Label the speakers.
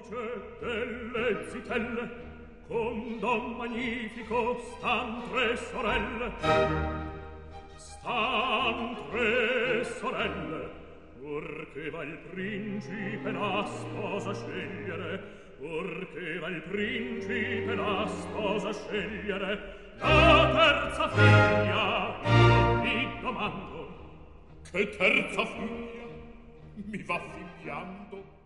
Speaker 1: luce delle zitelle, con don magnifico stan tre sorelle. Stan tre sorelle, purché va il principe la sposa scegliere, purché va il principe la sposa scegliere. La terza figlia, vi domando.
Speaker 2: Che terza figlia? Mi va figliando